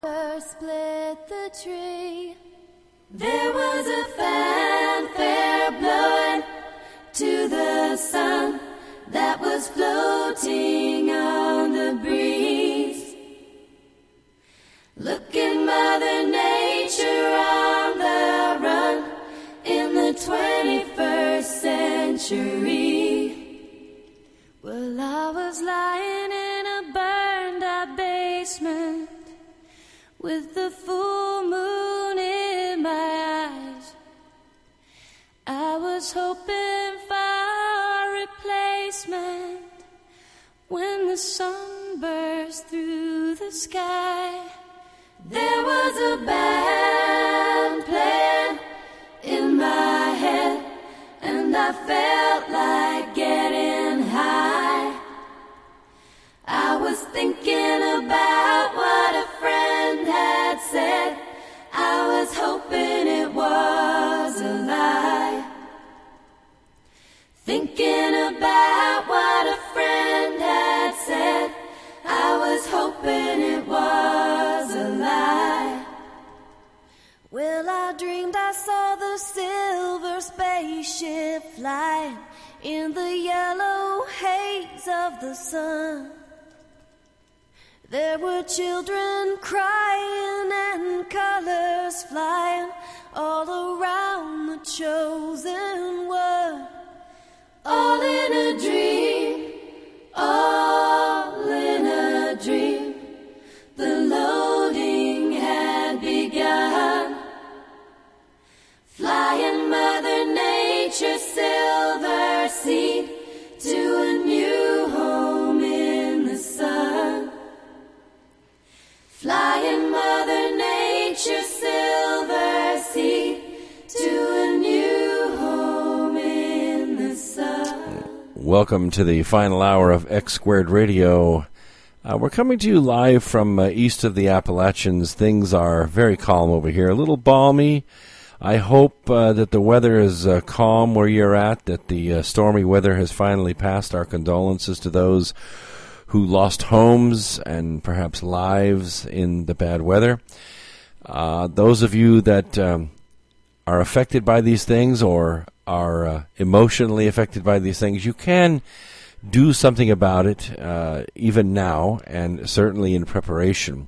Split the tree. There was a fanfare blowing to the sun that was floating on the breeze. Look at Mother Nature on the run in the 21st century. Well, I was lying in a burned out basement with the full moon in my eyes. I was hoping for a replacement when the sun burst through the sky. There was a band playing in my head, and I felt like getting high. I was thinking about what a friend had said. I was hoping it was a lie. Thinking about what a friend had said. I was hoping it was a lie. Well, I dreamed I saw the silver spaceship flying in the yellow haze of the sun. There were children crying and colors flying all around the chosen one. All in a dream, all in a dream. The loading had begun. Flying Mother Nature's silver seed to a new home in the sun. Flying Mother Nature's silver seed to a new home in the sun. Welcome to the final hour of X Squared Radio. We're coming to you live from east of the Appalachians. Things are very calm over here, a little balmy. I hope that the weather is calm where you're at, that the stormy weather has finally passed. Our condolences to those who lost homes and perhaps lives in the bad weather. Those of you that are affected by these things or are emotionally affected by these things, you can do something about it even now, and certainly in preparation,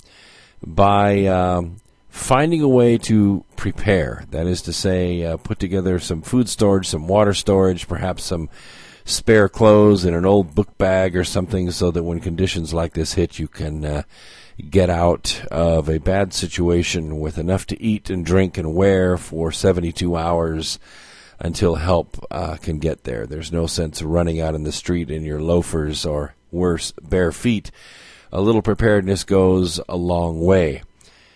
by finding a way to prepare. That is to say, put together some food storage, some water storage, perhaps some spare clothes in an old book bag or something, so that when conditions like this hit, you can get out of a bad situation with enough to eat and drink and wear for 72 hours until help can get there. There's no sense of running out in the street in your loafers or worse, bare feet. A little preparedness goes a long way.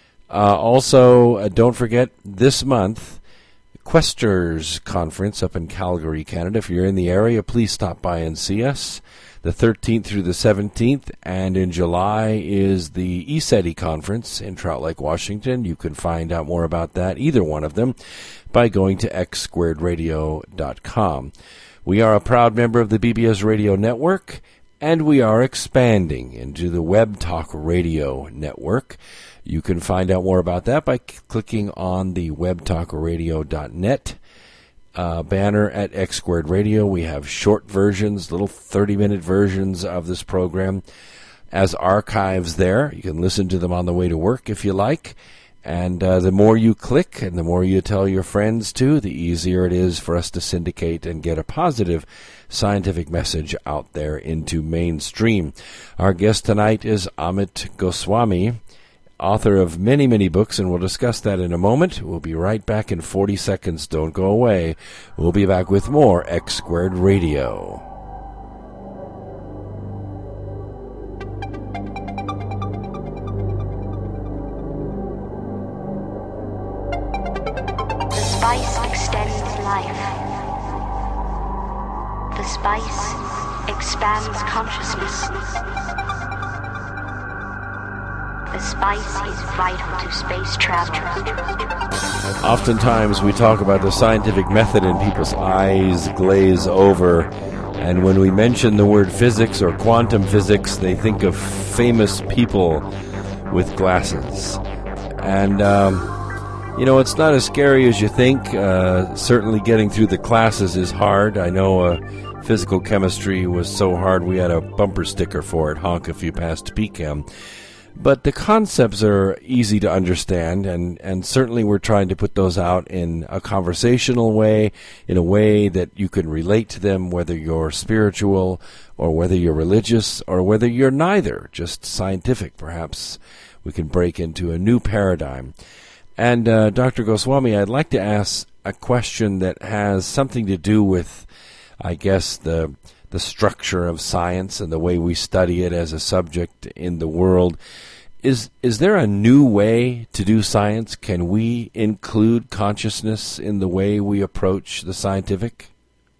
Also, don't forget, this month, Questers Conference up in Calgary, Canada. If you're in the area, please stop by and see us. The 13th through the 17th, and in July is the ECETI Conference in Trout Lake, Washington. You can find out more about that, either one of them, by going to xsquaredradio.com. We are a proud member of the BBS Radio Network, and we are expanding into the Web Talk Radio Network. You can find out more about that by clicking on the webtalkradio.net banner at X Squared Radio. We have short versions, little 30-minute versions of this program as archives there. You can listen to them on the way to work if you like. And the more you click and the more you tell your friends too, the easier it is for us to syndicate and get a positive scientific message out there into mainstream. Our guest tonight is Amit Goswami, author of many, many books, and we'll discuss that in a moment. We'll be right back in 40 seconds. Don't go away. We'll be back with more X Squared Radio. The spice extends life. The spice expands consciousness. The spice is vital to space travel. Oftentimes we talk about the scientific method and people's eyes glaze over, and when we mention the word physics or quantum physics, they think of famous people with glasses. And, it's not as scary as you think. Certainly getting through the classes is hard. I know physical chemistry was so hard we had a bumper sticker for it, honk if you passed PChem. But the concepts are easy to understand, and certainly we're trying to put those out in a conversational way, in a way that you can relate to them, whether you're spiritual or whether you're religious or whether you're neither, just scientific. Perhaps we can break into a new paradigm. And Dr. Goswami, I'd like to ask a question that has something to do with, I guess, the structure of science and the way we study it as a subject in the world. Is there a new way to do science? Can we include consciousness in the way we approach the scientific?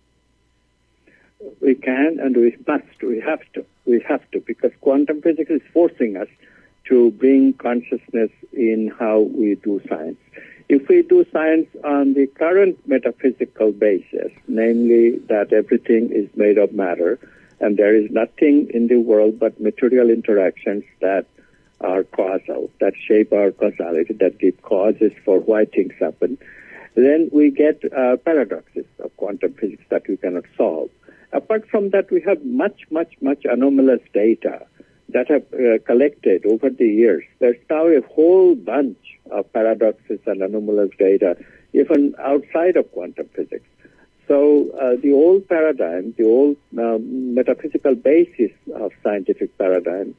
We can, and we must. We have to. We have to, because quantum physics is forcing us to bring consciousness in how we do science. If we do science on the current metaphysical basis, namely that everything is made of matter, and there is nothing in the world but material interactions that are causal, that shape our causality, that give causes for why things happen, then we get paradoxes of quantum physics that we cannot solve. Apart from that, we have much anomalous data that have collected over the years. There's now a whole bunch of paradoxes and anomalous data, even outside of quantum physics. So the old paradigm, the old metaphysical basis of scientific paradigm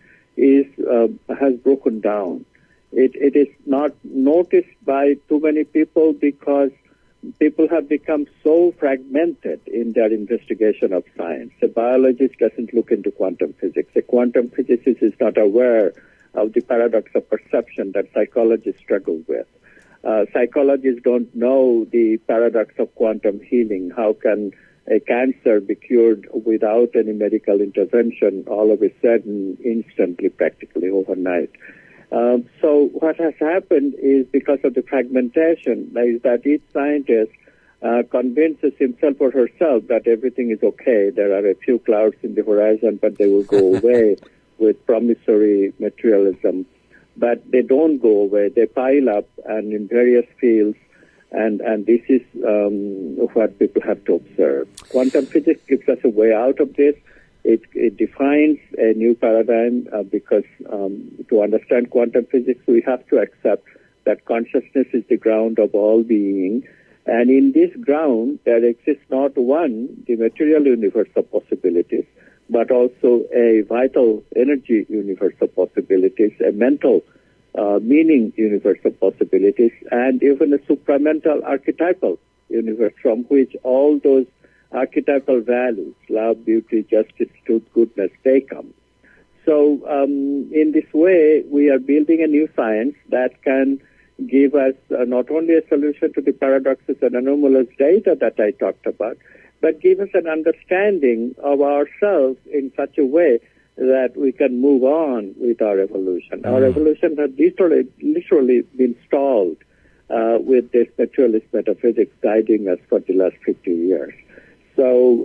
has broken down. It is not noticed by too many people because people have become so fragmented in their investigation of science. A biologist doesn't look into quantum physics. A quantum physicist is not aware of the paradox of perception that psychologists struggle with. Psychologists don't know the paradox of quantum healing. How can a cancer be cured without any medical intervention all of a sudden, instantly, practically overnight? So what has happened is, because of the fragmentation, is that each scientist convinces himself or herself that everything is okay. There are a few clouds in the horizon, but they will go away with promissory materialism. But they don't go away. They pile up, and in various fields, and this is what people have to observe. Quantum physics gives us a way out of this. It defines a new paradigm because to understand quantum physics, we have to accept that consciousness is the ground of all being. And in this ground, there exists not one, the material universe of possibilities, but also a vital energy universe of possibilities, a mental meaning universe of possibilities, and even a supramental archetypal universe from which all those archetypal values, love, beauty, justice, truth, goodness, they come. So in this way, we are building a new science that can give us not only a solution to the paradoxes and anomalous data that I talked about, but give us an understanding of ourselves in such a way that we can move on with our evolution. Our evolution has literally been stalled with this materialist metaphysics guiding us for the last 50 years. So,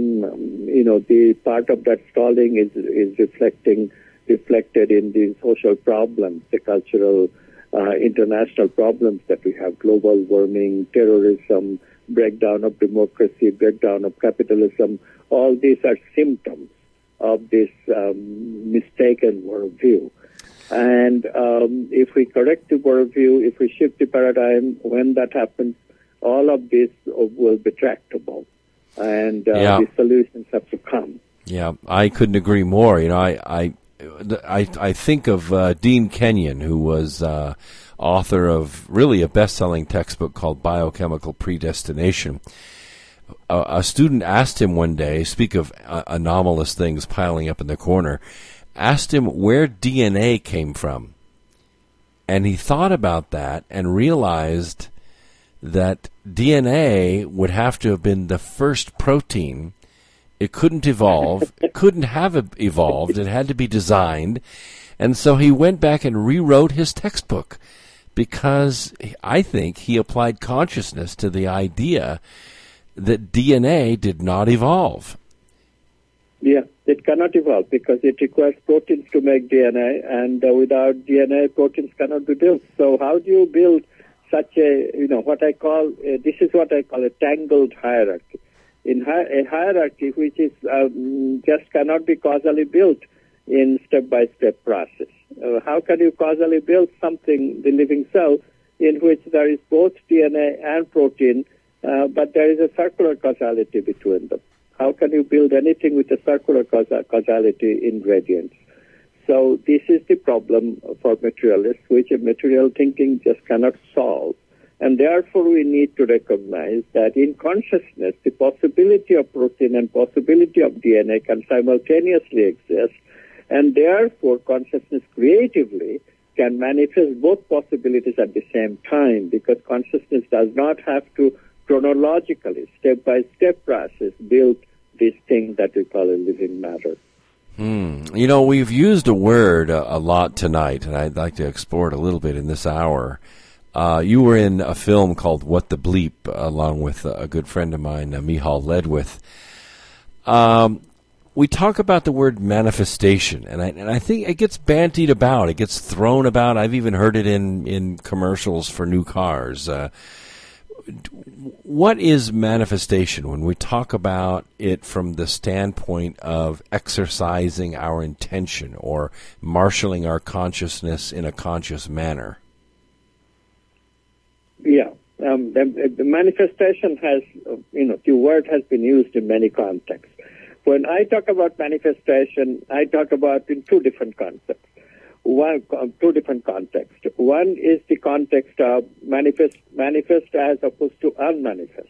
the part of that stalling is reflected in the social problems, the cultural, international problems that we have: global warming, terrorism, breakdown of democracy, breakdown of capitalism. All these are symptoms of this mistaken worldview. And if we correct the worldview, if we shift the paradigm, when that happens, all of this will be tractable. And the solutions have to come. Yeah, I couldn't agree more. I think of Dean Kenyon, who was author of really a best-selling textbook called Biochemical Predestination. A student asked him one day, speak of anomalous things piling up in the corner, asked him where DNA came from. And he thought about that and realized that DNA would have to have been the first protein. It couldn't evolve. It couldn't have evolved. It had to be designed. And so he went back and rewrote his textbook because I think he applied consciousness to the idea that DNA did not evolve. Yeah, it cannot evolve because it requires proteins to make DNA, and without DNA, proteins cannot be built. So how do you build such a, this is what I call a tangled hierarchy. In a hierarchy which is just cannot be causally built in step-by-step process. How can you causally build something, the living cell, in which there is both DNA and protein, but there is a circular causality between them? How can you build anything with a circular causality in gradients? So this is the problem for materialists, which a material thinking just cannot solve. And therefore we need to recognize that in consciousness, the possibility of protein and possibility of DNA can simultaneously exist. And therefore consciousness creatively can manifest both possibilities at the same time, because consciousness does not have to chronologically, step-by-step process, build this thing that we call a living matter. You know, we've used a word a lot tonight, and I'd like to explore it a little bit in this hour. You were in a film called What the Bleep, along with a good friend of mine, Mihal Ledwith. We talk about the word manifestation, and I think it gets bandied about. It gets thrown about. I've even heard it in commercials for new cars. What is manifestation when we talk about it from the standpoint of exercising our intention or marshaling our consciousness in a conscious manner? Yeah. The manifestation has, the word has been used in many contexts. When I talk about manifestation, I talk about in two different contexts. Two different contexts. One is the context of manifest as opposed to unmanifest.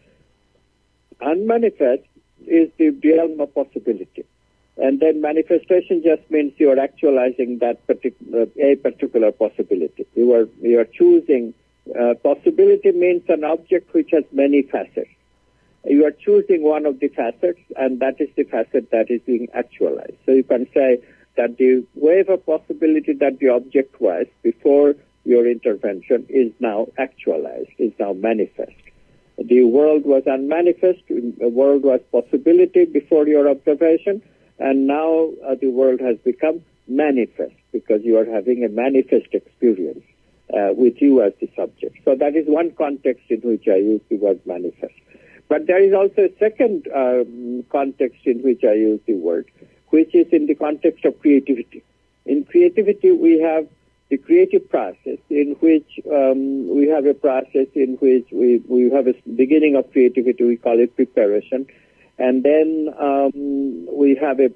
Unmanifest is the realm of possibility. And then manifestation just means you are actualizing that a particular possibility. You are choosing, possibility means an object which has many facets. You are choosing one of the facets, and that is the facet that is being actualized. So you can say that the wave of possibility that the object was before your intervention is now actualized, is now manifest. The world was unmanifest, the world was possibility before your observation, and now the world has become manifest because you are having a manifest experience with you as the subject. So that is one context in which I use the word manifest. But there is also a second context in which I use the word, which is in the context of creativity. In creativity, we have the creative process in which we have a process in which we have a beginning of creativity, we call it preparation. And then we have a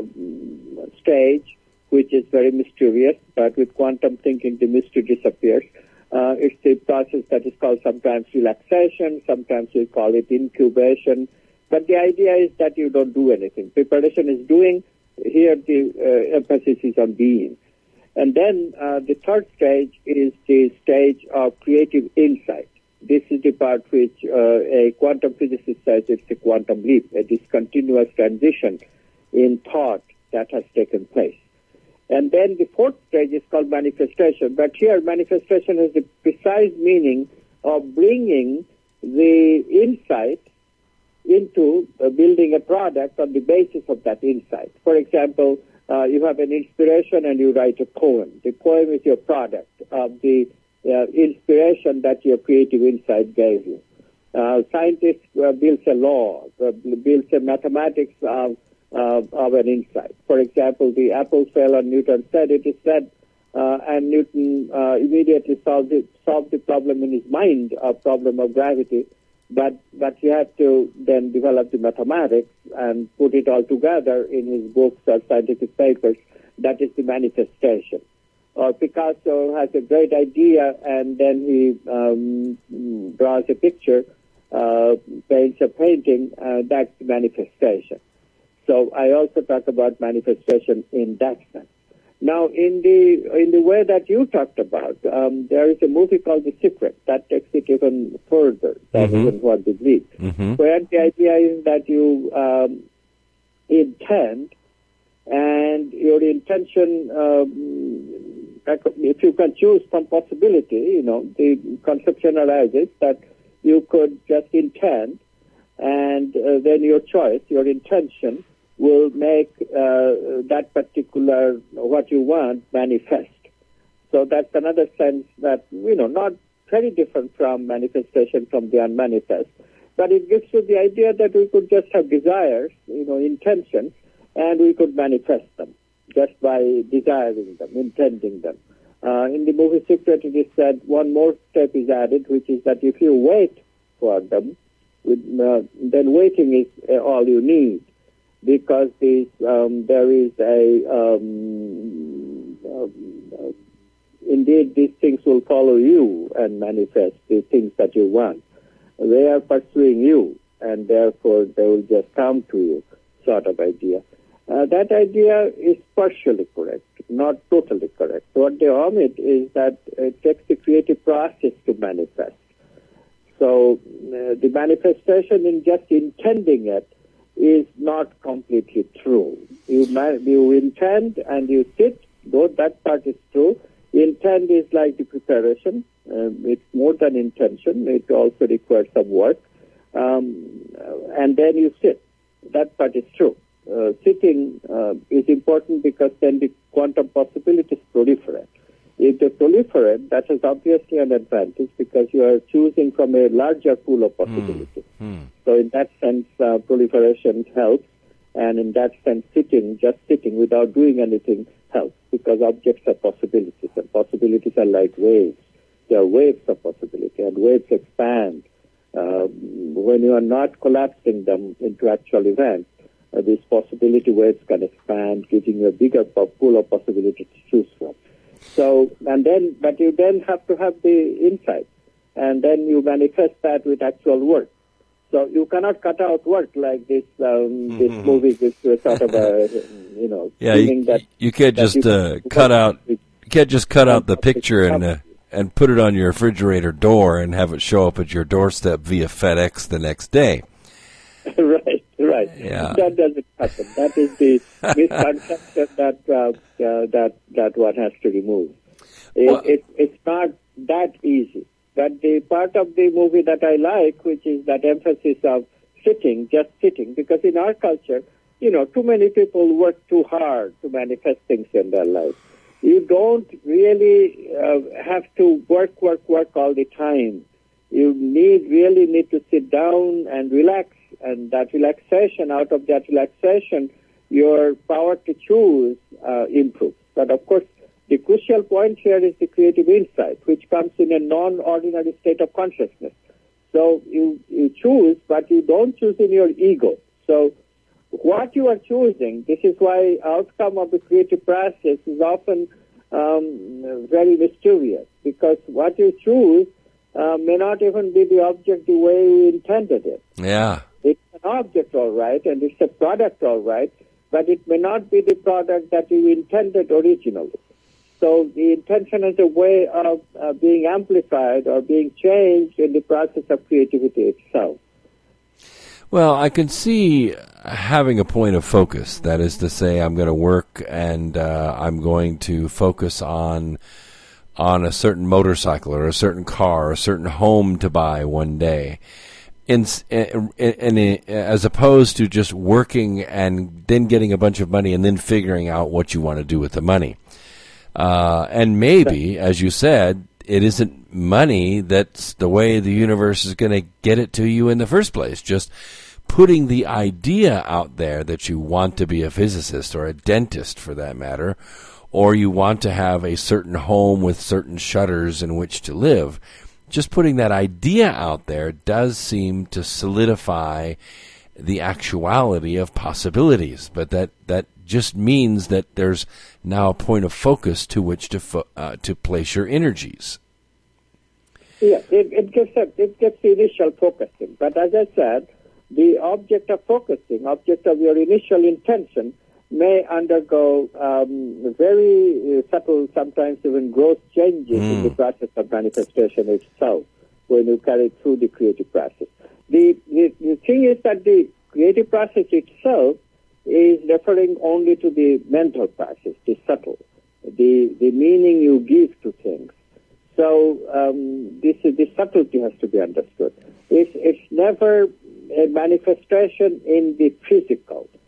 stage which is very mysterious, but with quantum thinking, the mystery disappears. It's the process that is called sometimes relaxation, sometimes we call it incubation. But the idea is that you don't do anything. Preparation is doing. Here the emphasis is on being. And then the third stage is the stage of creative insight. This is the part which a quantum physicist says it's a quantum leap, a discontinuous transition in thought that has taken place. And then the fourth stage is called manifestation. But here manifestation has the precise meaning of bringing the insight into building a product on the basis of that insight. For example, you have an inspiration and you write a poem. The poem is your product of the inspiration that your creative insight gave you. Scientists builds a law, builds a mathematics of an insight. For example, the apple fell on Newton's head, it is said, and Newton immediately solved the problem in his mind, a problem of gravity. But you have to then develop the mathematics and put it all together in his books or scientific papers. That is the manifestation. Or Picasso has a great idea and then he draws a picture, paints a painting, that's the manifestation. So I also talk about manifestation in that sense. Now, in the way that you talked about, there is a movie called The Secret that takes it even further than even What the Bleep. Where the idea is that you intend, and your intention, if you can choose from possibility, the conception arises that you could just intend, and then your choice, your intention, will make that particular, what you want, manifest. So that's another sense that, not very different from manifestation from the unmanifest. But it gives you the idea that we could just have desires, intentions, and we could manifest them just by desiring them, intending them. In the movie Secret, it is said one more step is added, which is that if you wait for them, then waiting is all you need, because there is indeed these things will follow you and manifest the things that you want. They are pursuing you, and therefore they will just come to you, sort of idea. That idea is partially correct, not totally correct. What they omit is that it takes the creative process to manifest. So the manifestation in just intending it is not completely true. You intend and you sit, though that part is true. Intent is like the preparation. It's more than intention. It also requires some work. And then you sit. That part is true. Sitting is important because then the quantum possibilities proliferate. If they proliferate, that is obviously an advantage because you are choosing from a larger pool of possibilities. So in that sense, proliferation helps. And in that sense, just sitting without doing anything helps because objects are possibilities, and possibilities are like waves. They are waves of possibility, and waves expand. When you are not collapsing them into actual events, these possibility waves can expand, giving you a bigger pool of possibilities to choose from. So, but you then have to have the insight, and then you manifest that with actual work. So you cannot cut out work like this. This movie is sort of a, Yeah, you can't just cut out. You can't just cut out the picture and put it on your refrigerator door and have it show up at your doorstep via FedEx the next day. Right. Yeah. That doesn't happen. That is the misconception that one has to remove. It's not that easy. But the part of the movie that I like, which is that emphasis of just sitting, because in our culture, too many people work too hard to manifest things in their life. You don't really have to work all the time. You really need to sit down and relax, and that relaxation, out of that relaxation, your power to choose improves. But of course, the crucial point here is the creative insight, which comes in a non-ordinary state of consciousness. So you choose, but you don't choose in your ego. So what you are choosing, this is why outcome of the creative process is often very mysterious, because what you choose may not even be the object the way you intended it. Yeah. It's an object, all right, and it's a product, all right, but it may not be the product that you intended originally. So the intention is a way of being amplified or being changed in the process of creativity itself. Well, I can see having a point of focus. That is to say, I'm going to work and I'm going to focus on a certain motorcycle or a certain car or a certain home to buy one day. As opposed to just working and then getting a bunch of money and then figuring out what you want to do with the money. And maybe, as you said, it isn't money that's the way the universe is going to get it to you in the first place. Just putting the idea out there that you want to be a physicist or a dentist, for that matter, or you want to have a certain home with certain shutters in which to live. Just putting that idea out there does seem to solidify the actuality of possibilities, but that just means that there's now a point of focus to which to place your energies. Yeah, it gets the initial focusing. But as I said, the object of focusing, object of your initial intention, may undergo very subtle, sometimes even gross changes in the process of manifestation itself when you carry through the creative process. The thing is that the creative process itself is referring only to the mental process, the subtle, the meaning you give to things. So the subtlety has to be understood. It's never a manifestation in the physical.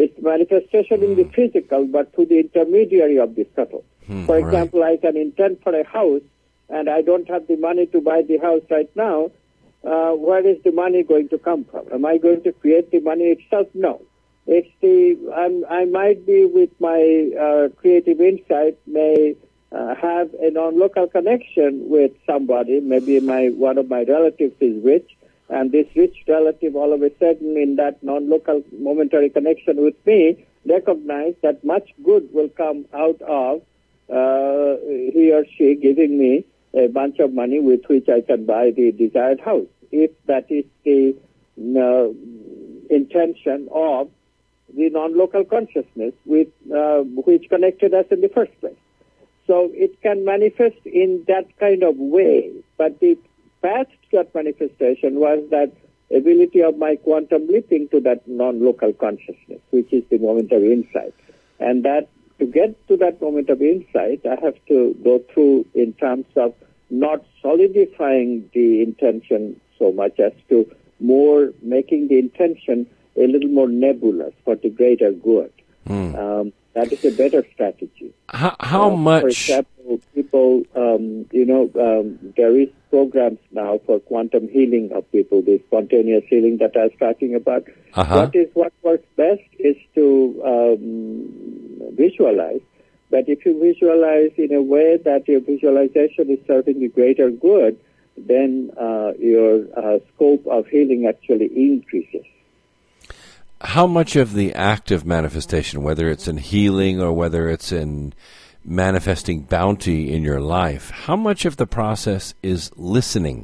It's manifestation in the physical, but through the intermediary of the subtle. For example, I can intend for a house, and I don't have the money to buy the house right now. Where is the money going to come from? Am I going to create the money itself? No. It's I might be with my creative insight, may have a non-local connection with somebody. Maybe one of my relatives is rich, and this rich relative all of a sudden in that non-local momentary connection with me recognize that much good will come out of he or she giving me a bunch of money with which I can buy the desired house. If that is the intention of the non-local consciousness with which connected us in the first place. So it can manifest in that kind of way. But the path to that manifestation was that ability of my quantum leaping to that non-local consciousness, which is the momentary insight. And that to get to that moment of insight, I have to go through in terms of not solidifying the intention so much as to more making the intention a little more nebulous for the greater good. That is a better strategy. How much? For example, people, there is programs now for quantum healing of people, the spontaneous healing that I was talking about. What works best is to visualize. But if you visualize in a way that your visualization is serving the greater good, then your scope of healing actually increases. How much of the active manifestation, whether it's in healing or whether it's in manifesting bounty in your life, how much of the process is listening?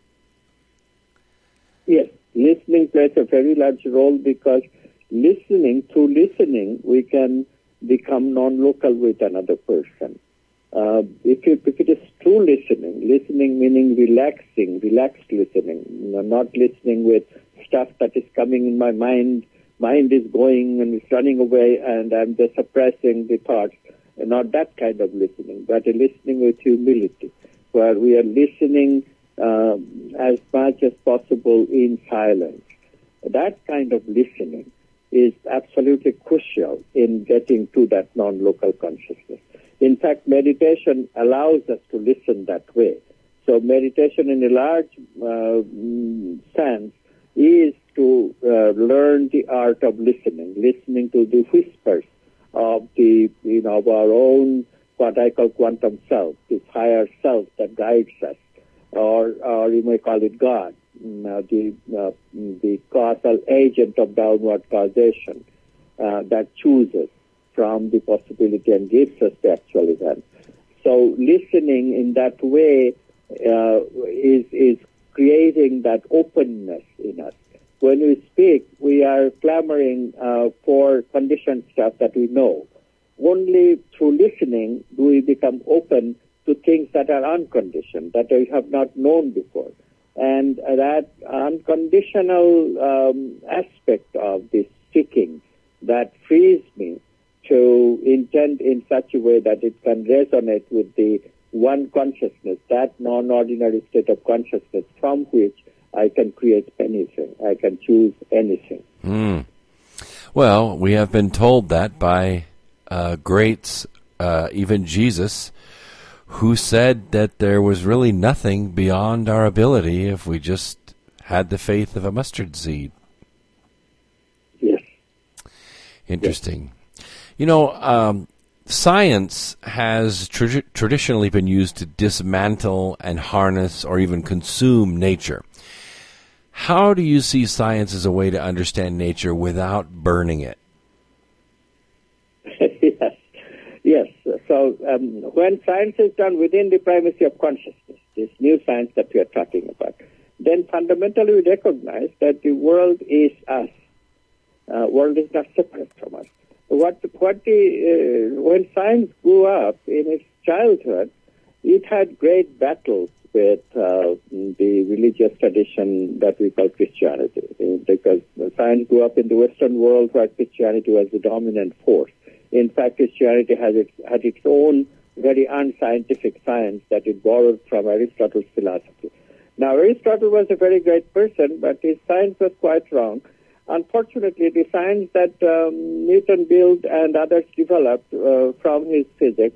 Yes, listening plays a very large role because through listening, we can become non-local with another person. If it is true listening meaning relaxed listening, not listening with stuff that is coming in my mind is going and is running away and I'm just suppressing the thoughts. Not that kind of listening, but a listening with humility, where we are listening as much as possible in silence. That kind of listening is absolutely crucial in getting to that non-local consciousness. In fact, meditation allows us to listen that way. So meditation in a large sense is to learn the art of listening to the whispers of of our own, what I call quantum self, this higher self that guides us, or you may call it God, the causal agent of downward causation that chooses from the possibility and gives us the actual event. So listening in that way is creating that openness in us. When we speak, we are clamoring for conditioned stuff that we know. Only through listening do we become open to things that are unconditioned, that we have not known before. And that unconditional aspect of this seeking that frees me to intend in such a way that it can resonate with the one consciousness, that non-ordinary state of consciousness from which I can create anything. I can choose anything. Well, we have been told that by greats, even Jesus, who said that there was really nothing beyond our ability if we just had the faith of a mustard seed. Yes. Interesting. Yes. Science has traditionally been used to dismantle and harness or even consume nature. How do you see science as a way to understand nature without burning it? Yes. So when science is done within the primacy of consciousness, this new science that we are talking about, then fundamentally we recognize that the world is us. World is not separate from us. When science grew up in its childhood, it had great battles with the religious tradition that we call Christianity, because science grew up in the Western world where Christianity was the dominant force. In fact, Christianity had its own very unscientific science that it borrowed from Aristotle's philosophy. Now, Aristotle was a very great person, but his science was quite wrong. unfortunately, the science that Newton built and others developed from his physics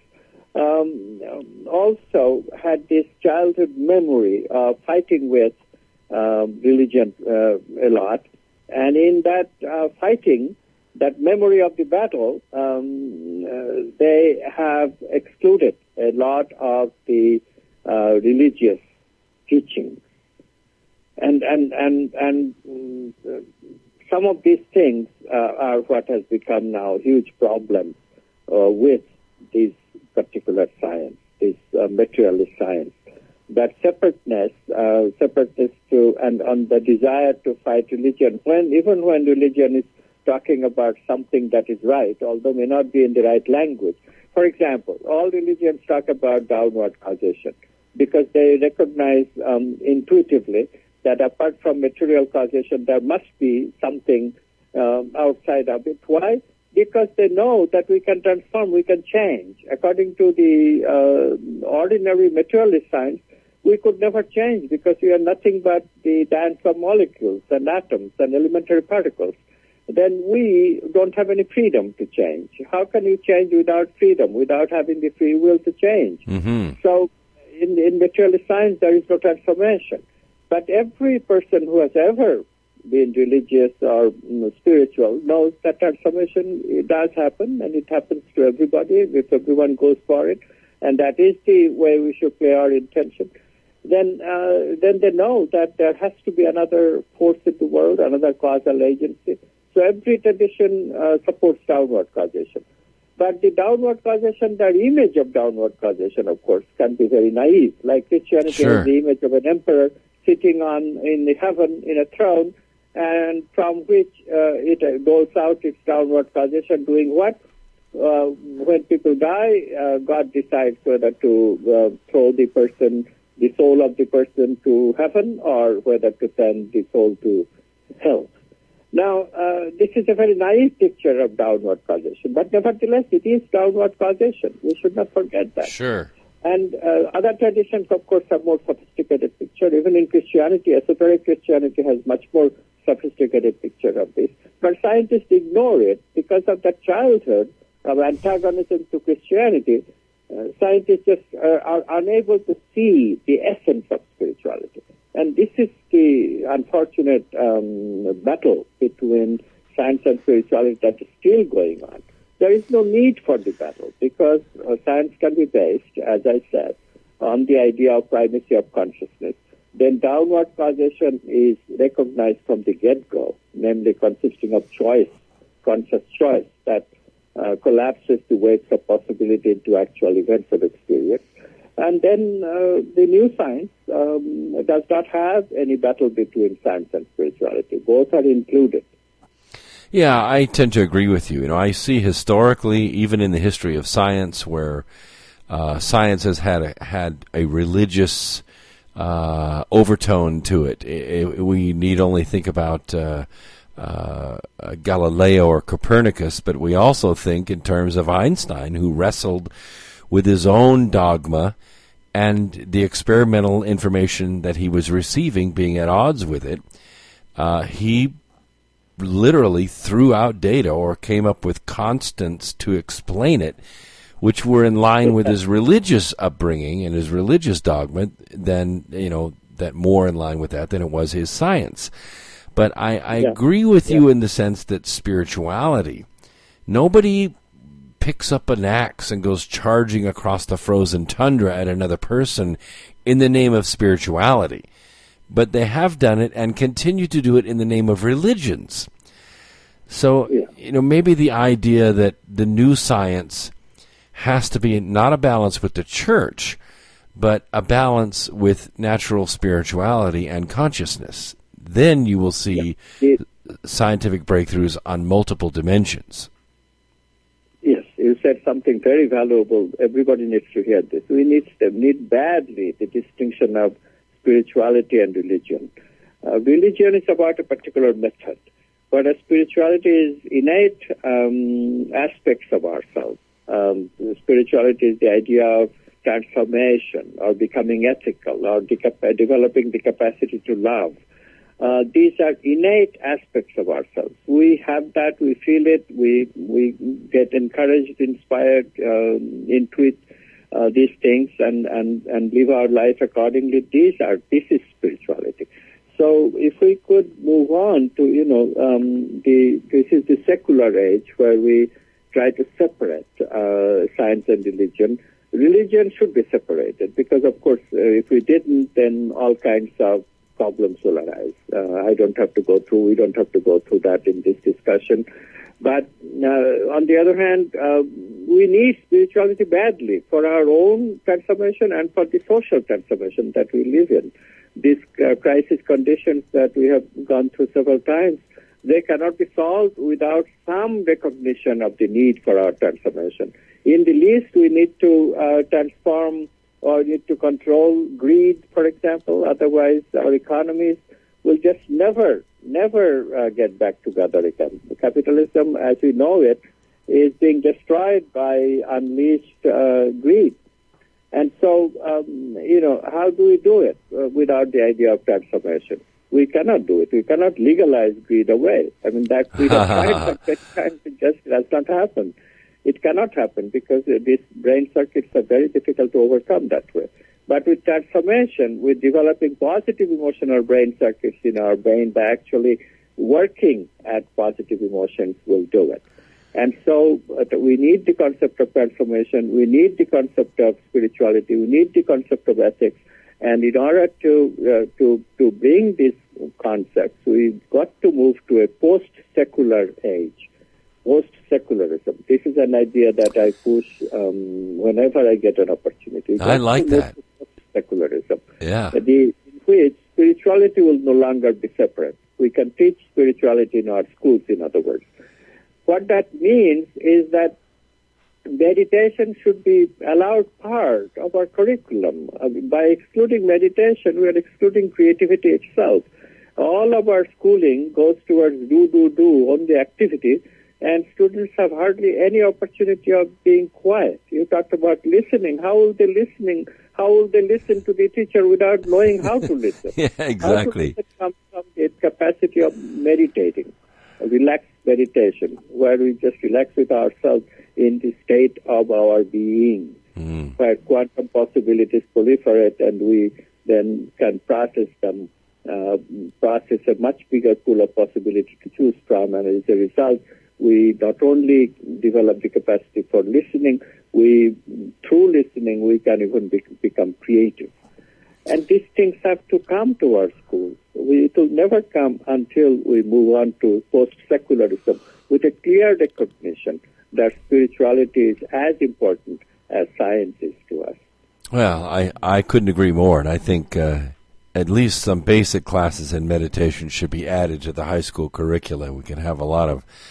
also had this childhood memory of fighting with religion a lot. And in that fighting, that memory of the battle, they have excluded a lot of the religious teachings. And some of these things are what has become now huge problems with this particular science, this materialist science. That separateness to and on the desire to fight religion, even when religion is talking about something that is right, although may not be in the right language. For example, all religions talk about downward causation because they recognize intuitively that apart from material causation, there must be something outside of it. Why? Because they know that we can transform, we can change. According to the ordinary materialist science, we could never change because we are nothing but the dance of molecules and atoms and elementary particles. Then we don't have any freedom to change. How can you change without freedom, without having the free will to change? Mm-hmm. So in materialist science, there is no transformation. But every person who has ever been religious or spiritual knows that transformation does happen, and it happens to everybody if everyone goes for it. And that is the way we should play our intention. Then they know that there has to be another force in the world, another causal agency. So every tradition supports downward causation. But the downward causation, the image of downward causation, of course, can be very naive. Like Christianity has the image of an emperor sitting in the heaven in a throne, and from which it goes out its downward causation, doing what? When people die, God decides whether to throw the soul of the person to heaven or whether to send the soul to hell. Now, this is a very naive picture of downward causation, but nevertheless, it is downward causation. We should not forget that. Sure. And other traditions, of course, have more sophisticated picture. Even in Christianity, esoteric Christianity has much more sophisticated picture of this. But scientists ignore it because of the childhood of antagonism to Christianity. Scientists just are unable to see the essence of spirituality. And this is the unfortunate battle between science and spirituality that is still going on. There is no need for the battle because science can be based, as I said, on the idea of primacy of consciousness. Then downward causation is recognized from the get-go, namely consisting of choice, conscious choice that collapses the weights of possibility into actual events of experience. And then the new science does not have any battle between science and spirituality. Both are included. Yeah, I tend to agree with you. I see historically, even in the history of science, where science has had a religious overtone to it. We need only think about Galileo or Copernicus, but we also think in terms of Einstein, who wrestled with his own dogma and the experimental information that he was receiving being at odds with it. He literally threw out data or came up with constants to explain it, which were in line with his religious upbringing and his religious dogma, then, that more in line with that than it was his science. But I agree with you in the sense that spirituality, nobody picks up an axe and goes charging across the frozen tundra at another person in the name of spirituality. But they have done it and continue to do it in the name of religions. So, maybe the idea that the new science has to be not a balance with the church, but a balance with natural spirituality and consciousness. Then you will see scientific breakthroughs on multiple dimensions. Yes, you said something very valuable. Everybody needs to hear this. We need badly the distinction of spirituality and religion. Religion is about a particular method, but spirituality is innate aspects of ourselves. Spirituality is the idea of transformation or becoming ethical or developing the capacity to love. These are innate aspects of ourselves. We have that, we feel it, we get encouraged, inspired, intuit these things and live our life accordingly. This is spirituality. So if we could move on to, this is the secular age where we try to separate science and religion. Religion should be separated because, of course, if we didn't, then all kinds of problems will arise. We don't have to go through that in this discussion. But on the other hand, we need spirituality badly for our own transformation and for the social transformation that we live in. These crisis conditions that we have gone through several times, they cannot be solved without some recognition of the need for our transformation. In the least, we need to transform or need to control greed, for example. Otherwise, our economies will just never get back together again. Capitalism, as we know it, is being destroyed by unleashed greed. And so, how do we do it without the idea of transformation? We cannot do it. We cannot legalize greed away. I mean, that we have tried, but it just does not happen. It cannot happen because these brain circuits are very difficult to overcome that way. But with transformation, with developing positive emotional brain circuits in our brain by actually working at positive emotions, will do it. And so we need the concept of transformation. We need the concept of spirituality. We need the concept of ethics. And in order to bring these concepts, we've got to move to a post-secular age, post-secularism. This is an idea that I push whenever I get an opportunity. I like that. Secularism. Yeah. In which spirituality will no longer be separate. We can teach spirituality in our schools, in other words. What that means is that meditation should be allowed part of our curriculum. By excluding meditation, we are excluding creativity itself. All of our schooling goes towards do, only activity, and students have hardly any opportunity of being quiet. You talked about listening. How will they listen to the teacher without knowing how to listen? Yeah, exactly. How to listen comes from the capacity of meditating, relaxed meditation, where we just relax with ourselves in the state of our being, where quantum possibilities proliferate and we then can process them, process a much bigger pool of possibility to choose from, and as a result, we not only develop the capacity for listening, through listening, we can even become creative. And these things have to come to our schools. It will never come until we move on to post-secularism with a clear recognition that spirituality is as important as science is to us. Well, I couldn't agree more, and I think at least some basic classes in meditation should be added to the high school curricula. We can have a lot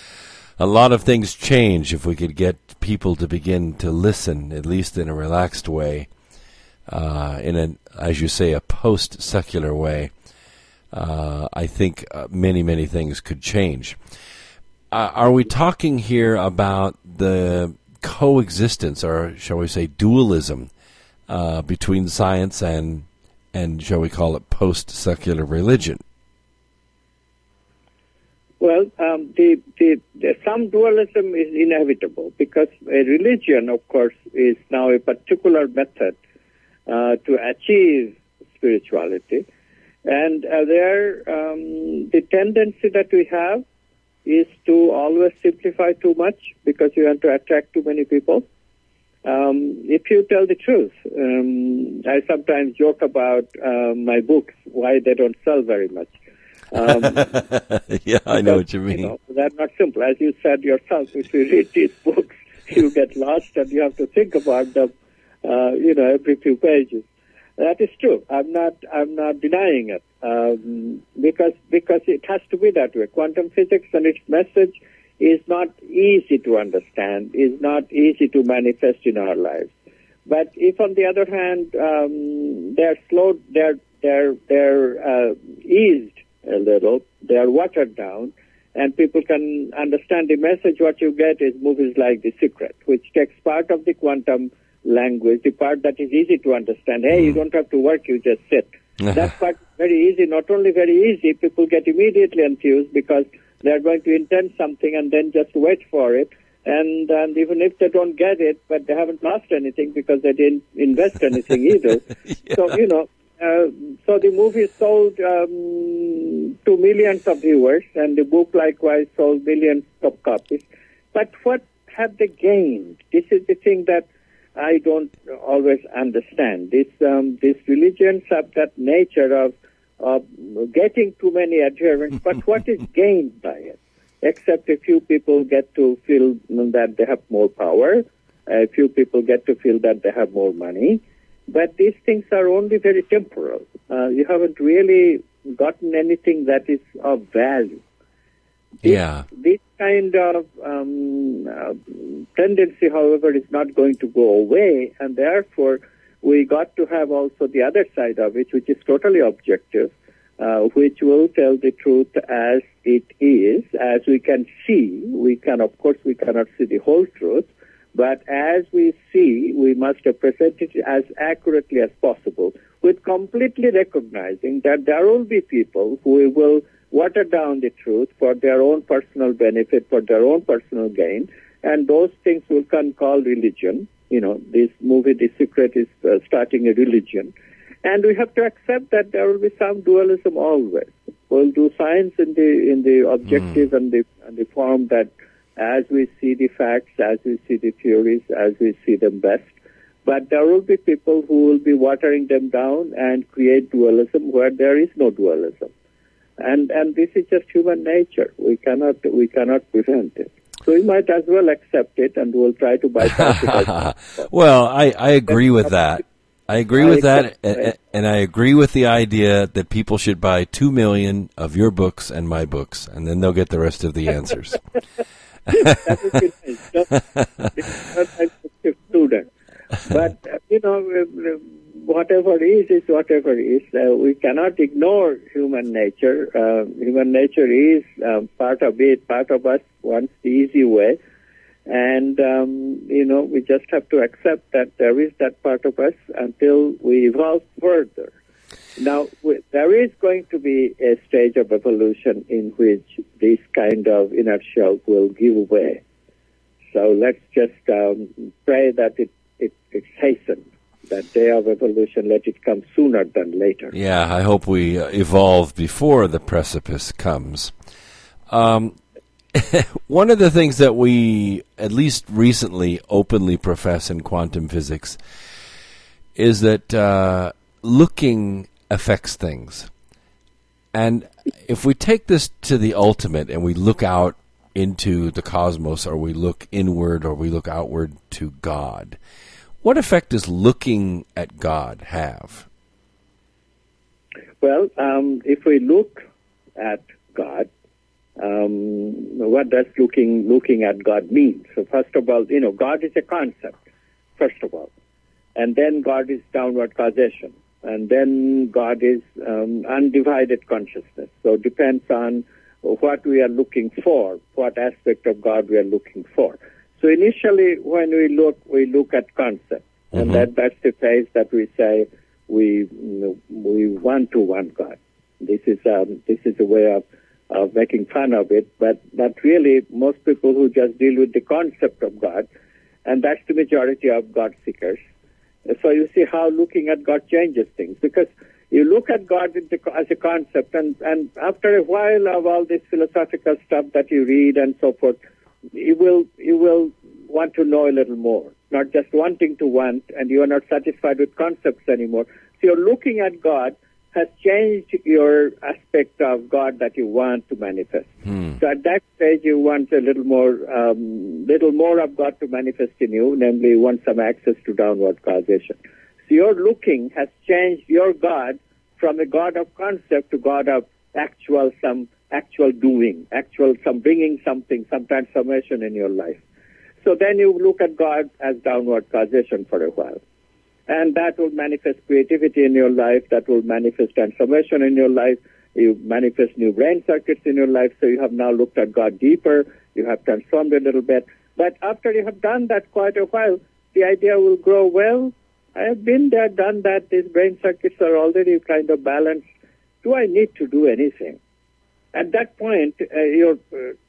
of things change if we could get people to begin to listen, at least in a relaxed way, as you say, a post-secular way. I think many things could change. Are we talking here about the coexistence, or shall we say dualism, between science and shall we call it post-secular religion? Well, some dualism is inevitable because a religion, of course, is now a particular method to achieve spirituality. And the tendency that we have is to always simplify too much because you want to attract too many people. If you tell the truth, I sometimes joke about my books, why they don't sell very much. Yeah, I know what you mean. They're not simple. As you said yourself, if you read these books, you get lost and you have to think about them, every few pages. That is true. I'm not denying it, because it has to be that way. Quantum physics and its message is not easy to understand, is not easy to manifest in our lives. But if, on the other hand, they're eased a little, they are watered down, and people can understand the message. What you get is movies like The Secret, which takes part of the quantum language, the part that is easy to understand. Hey, you don't have to work, you just sit. That part is very easy. Not only very easy, people get immediately enthused because they're going to intend something and then just wait for it. And even if they don't get it, but they haven't lost anything because they didn't invest anything either. Yeah. So, so the movie sold to millions of viewers, and the book likewise sold millions of copies. But what have they gained? This is the thing that I don't always understand. These religions have that nature of getting too many adherents, but what is gained by it? Except a few people get to feel that they have more power, a few people get to feel that they have more money, but these things are only very temporal. You haven't really gotten anything that is of value. This kind of tendency, however, is not going to go away, and therefore we got to have also the other side of it, which is totally objective, which will tell the truth as it is, as we can see. Of course, we cannot see the whole truth, but as we see, we must present it as accurately as possible, with completely recognizing that there will be people who will water down the truth for their own personal benefit, for their own personal gain, and those things we can call religion. This movie, The Secret, is starting a religion. And we have to accept that there will be some dualism always. We'll do science in the objective and the form that as we see the facts, as we see the theories, as we see them best. But there will be people who will be watering them down and create dualism where there is no dualism. And this is just human nature. We cannot prevent it. So we might as well accept it, and we'll try to bypass it. Well, I agree with that. I agree with that, and I agree with the idea that people should buy 2 million of your books and my books, and then they'll get the rest of the answers. That would be nice. Just student. But, whatever is whatever is. We cannot ignore human nature. Human nature is part of it. Part of us wants the easy way. And, we just have to accept that there is that part of us until we evolve further. Now, there is going to be a stage of evolution in which this kind of inertia will give way. So let's just pray that it's hastened. That day of evolution, let it come sooner than later. Yeah, I hope we evolve before the precipice comes. One of the things that we, at least recently, openly profess in quantum physics is that looking affects things. And if we take this to the ultimate and we look out into the cosmos, or we look inward, or we look outward to God, what effect does looking at God have? Well, if we look at God, what does looking at God mean? So first of all, God is a concept, first of all. And then God is downward causation. And then God is undivided consciousness. So it depends on what we are looking for, what aspect of God we are looking for. So initially, when we look at concept, and that's the phase that we say we want to want God. This is a way of making fun of it, but really most people who just deal with the concept of God, and that's the majority of God seekers. So you see how looking at God changes things, because you look at God as a concept, and after a while of all this philosophical stuff that you read and so forth, you will want to know a little more, not just wanting to want, and you are not satisfied with concepts anymore. So your looking at God has changed your aspect of God that you want to manifest. So at that stage, you want a little more of God to manifest in you, namely you want some access to downward causation. So your looking has changed your God from a God of concept to God of actual doing, some bringing something, some transformation in your life. So then you look at God as downward causation for a while. And that will manifest creativity in your life, that will manifest transformation in your life, you manifest new brain circuits in your life, so you have now looked at God deeper, you have transformed a little bit. But after you have done that quite a while, the idea will grow, well, I have been there, done that. These brain circuits are already kind of balanced. Do I need to do anything? At that point, your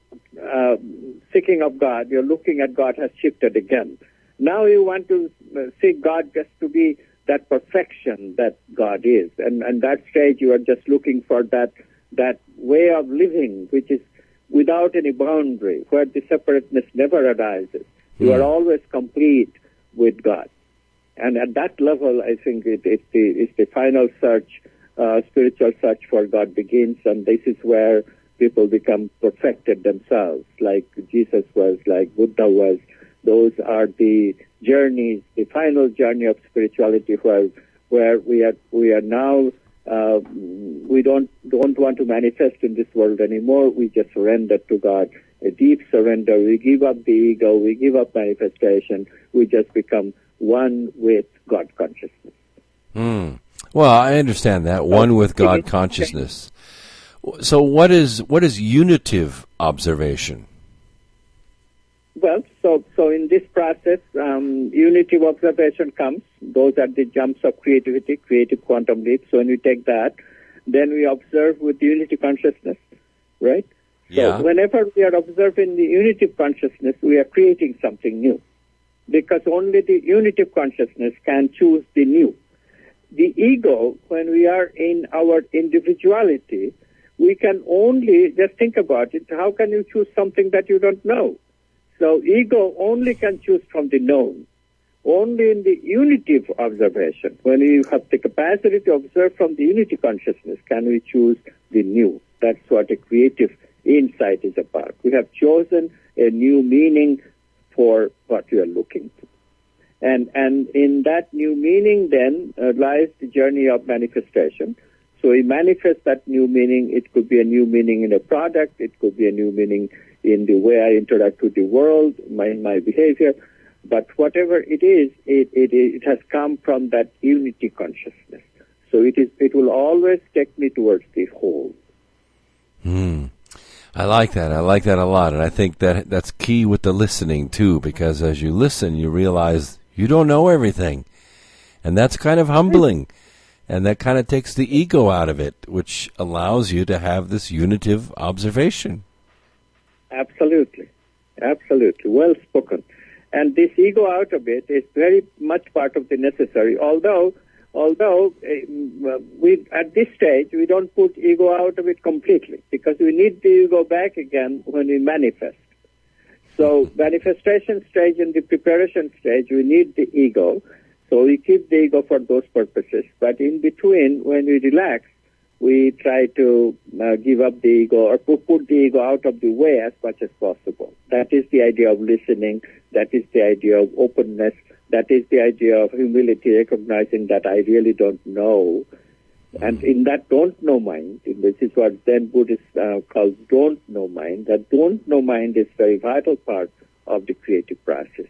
seeking of God, your looking at God has shifted again. Now you want to seek God just to be that perfection that God is. And that stage you are just looking for that way of living which is without any boundary, where the separateness never arises. You are always complete with God. And at that level, I think it's the final search, spiritual search for God begins, and this is where people become perfected themselves, like Jesus was, like Buddha was. Those are the journeys, the final journey of spirituality, where we are now. We don't want to manifest in this world anymore. We just surrender to God, a deep surrender. We give up the ego. We give up manifestation. We just become one with God consciousness. Well, I understand that, one with God consciousness. So what is unitive observation? Well, so in this process, unitive observation comes. Those are the jumps of creativity, creative quantum leaps. So when we take that, then we observe with unity consciousness, right? Yeah. So whenever we are observing the unitive consciousness, we are creating something new, because only the unitive consciousness can choose the new. The ego, when we are in our individuality, we can only, just think about it, how can you choose something that you don't know? So ego only can choose from the known. Only in the unitive observation, when you have the capacity to observe from the unity consciousness, can we choose the new. That's what a creative insight is about. We have chosen a new meaning for what we are looking for. And in that new meaning then lies the journey of manifestation. So we manifest that new meaning. It could be a new meaning in a product. It could be a new meaning in the way I interact with the world, my behavior. But whatever it is, it has come from that unity consciousness. So it will always take me towards the whole. I like that. I like that a lot. And I think that's key with the listening, too, because as you listen, you realize you don't know everything. And that's kind of humbling. And that kind of takes the ego out of it, which allows you to have this unitive observation. Absolutely. Absolutely. Well spoken. And this ego out of it is very much part of the necessary, although we at this stage we don't put ego out of it completely, because we need the ego back again when we manifest. So manifestation stage and the preparation stage, we need the ego. So we keep the ego for those purposes. But in between, when we relax, we try to give up the ego, or put the ego out of the way as much as possible. That is the idea of listening. That is the idea of openness. That is the idea of humility, recognizing that I really don't know. And in that don't know mind, which is what Zen Buddhists call don't know mind, that don't know mind is a very vital part of the creative process.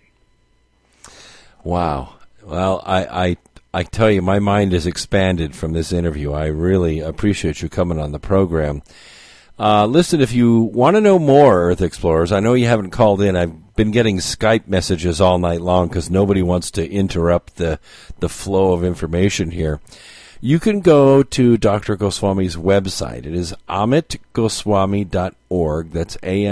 Wow. Well, I tell you, my mind is expanded from this interview. I really appreciate you coming on the program. Listen, if you want to know more, Earth Explorers, I know you haven't called in. I've been getting Skype messages all night long because nobody wants to interrupt the flow of information here. You can go to Dr. Goswami's website. It is amitgoswami.org. That's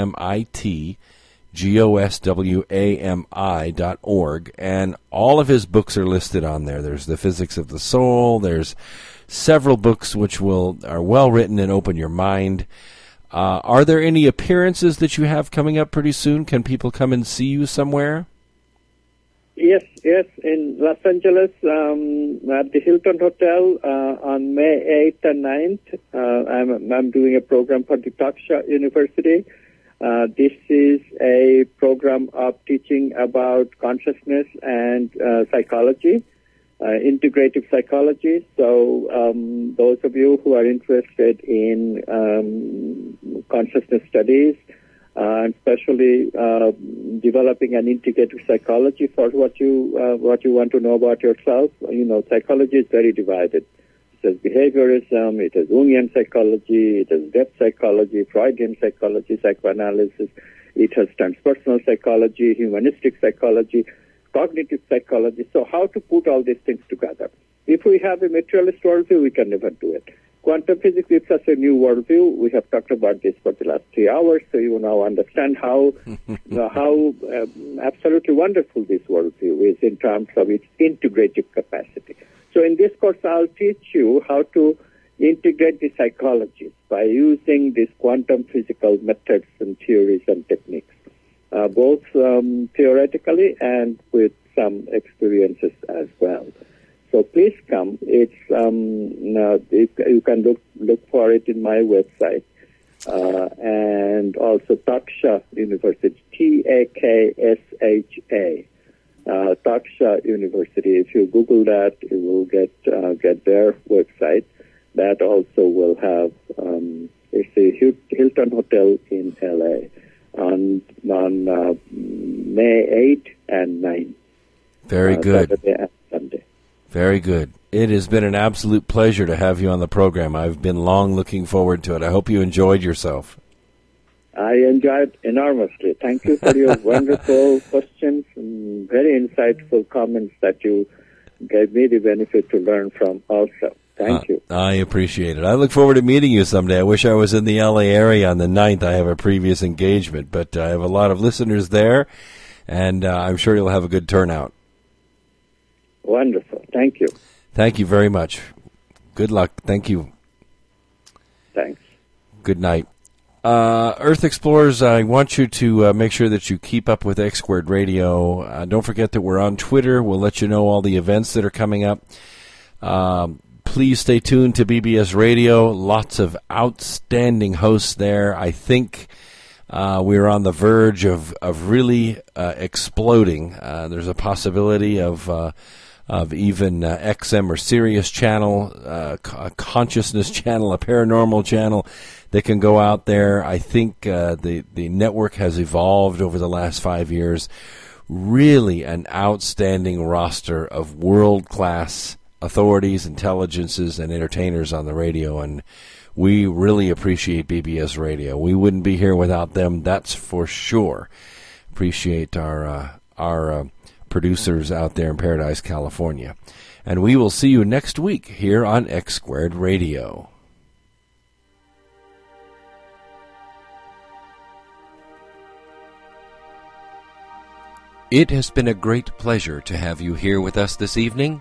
AmitGoswami.org. And all of his books are listed on there. There's The Physics of the Soul. There's several books which are well written and open your mind. Are there any appearances that you have coming up pretty soon? Can people come and see you somewhere? Yes. In Los Angeles, at the Hilton Hotel on May 8th and 9th, I'm doing a program for the Taksha University. This is a program of teaching about consciousness and psychology, integrative psychology. So those of you who are interested in consciousness studies, and especially developing an integrative psychology for what you want to know about yourself. Psychology is very divided. It has behaviorism, it has Jungian psychology, it has depth psychology, Freudian psychology, psychoanalysis, it has transpersonal psychology, humanistic psychology. cognitive psychology. So how to put all these things together? If we have a materialist worldview, we can never do it. Quantum physics is such a new worldview. We have talked about this for the last 3 hours, so you now understand how absolutely wonderful this worldview is in terms of its integrative capacity. So in this course, I'll teach you how to integrate the psychology by using these quantum physical methods and theories and techniques, both theoretically and with some experiences as well. So please come. It's you can look for it in my website, and also Taksha University, Taksha, Taksha University. If you Google that, you will get their website. That also will have it's a Hilton Hotel in LA on May 8 and 9. Very good. Saturday and Sunday. Very good. It has been an absolute pleasure to have you on the program. I've been long looking forward to it. I hope you enjoyed yourself. I enjoyed enormously. Thank you for your wonderful questions and very insightful comments that you gave me the benefit to learn from also. Thank you. I appreciate it. I look forward to meeting you someday. I wish I was in the LA area on the 9th. I have a previous engagement, but I have a lot of listeners there, and I'm sure you'll have a good turnout. Wonderful. Thank you. Thank you very much. Good luck. Thank you. Thanks. Good night. Earth Explorers, I want you to make sure that you keep up with X Squared Radio. Don't forget that we're on Twitter. We'll let you know all the events that are coming up. Please stay tuned to BBS Radio. Lots of outstanding hosts there. I think we're on the verge of really exploding. There's a possibility of even XM or Sirius channel, a consciousness channel, a paranormal channel that can go out there. I think the network has evolved over the last 5 years. Really an outstanding roster of world-class authorities, intelligences, and entertainers on the radio, and we really appreciate BBS Radio. We wouldn't be here without them, that's for sure. Appreciate our producers out there in Paradise, California. And we will see you next week here on X Squared Radio. It has been a great pleasure to have you here with us this evening.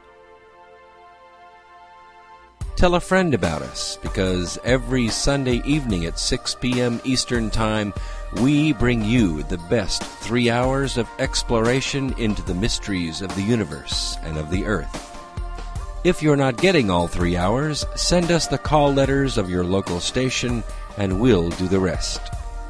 Tell a friend about us, because every Sunday evening at 6 p.m. Eastern Time, we bring you the best 3 hours of exploration into the mysteries of the universe and of the earth. If you're not getting all 3 hours, send us the call letters of your local station, and we'll do the rest.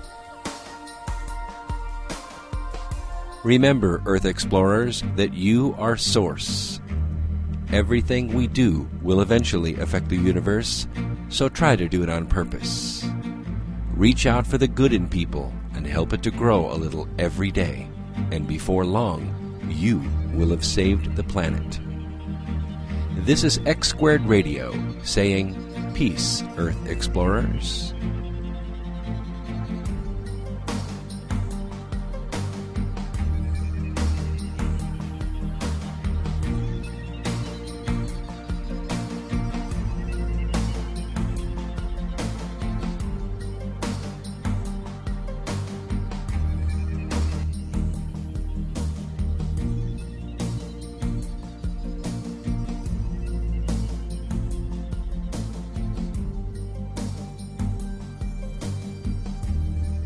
Remember, Earth Explorers, that you are Source. Everything we do will eventually affect the universe, so try to do it on purpose. Reach out for the good in people and help it to grow a little every day, and before long, you will have saved the planet. This is X Squared Radio saying, peace, Earth Explorers.